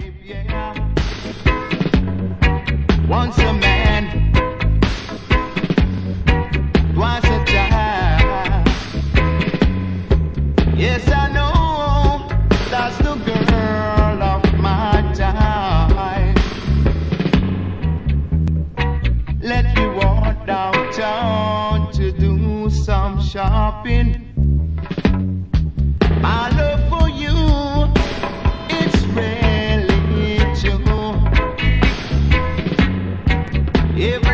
yeah. Once a man, twice a time. Yes, I know that's the girl of my time. Let me walk downtown to do some shopping. My love for you, it's really true. If